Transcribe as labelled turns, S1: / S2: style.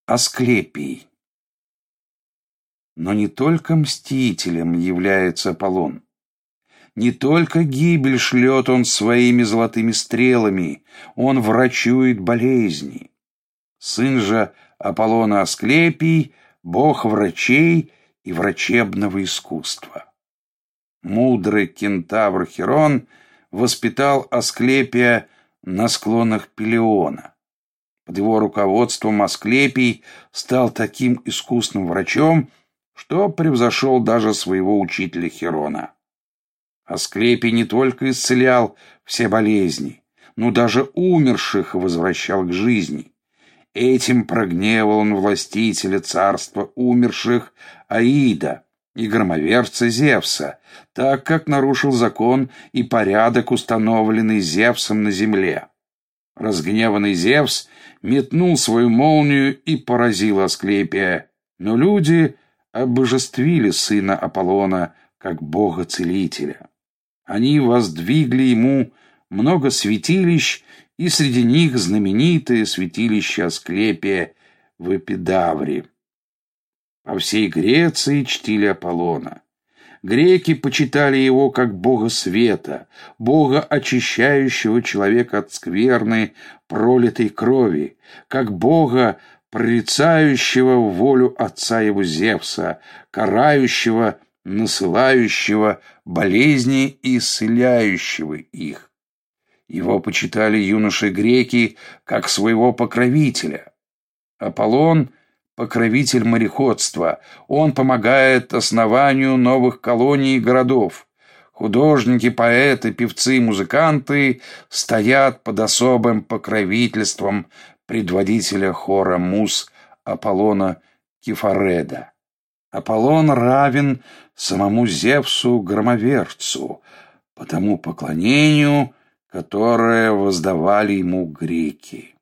S1: Асклепий. Но не только мстителем является Аполлон. Не только гибель шлет он своими золотыми стрелами, он врачует болезни. Сын же Аполлона Асклепий — бог врачей и врачебного искусства. Мудрый кентавр Херон воспитал Асклепия на склонах Пелиона. Под его руководством Асклепий стал таким искусным врачом, что превзошел даже своего учителя Херона. Асклепий не только исцелял все болезни, но даже умерших возвращал к жизни. Этим прогневал он властителя царства умерших Аида и громоверца Зевса, так как нарушил закон и порядок, установленный Зевсом на земле. Разгневанный Зевс метнул свою молнию и поразил Асклепия, но люди обожествили сына Аполлона как бога-целителя. Они воздвигли ему много святилищ, и среди них знаменитое святилище Асклепия в Эпидавре. По всей Греции чтили Аполлона. Греки почитали его как бога света, бога, очищающего человека от скверны, пролитой крови, как бога, прорицающего волю отца его Зевса, карающего, насылающего болезни и исцеляющего их. Его почитали юноши-греки как своего покровителя. Аполлон — покровитель мореходства, он помогает основанию новых колоний и городов. Художники, поэты, певцы и музыканты стоят под особым покровительством предводителя хора муз Аполлона Кефареда. Аполлон равен самому Зевсу-громоверцу по тому поклонению, которое воздавали ему греки.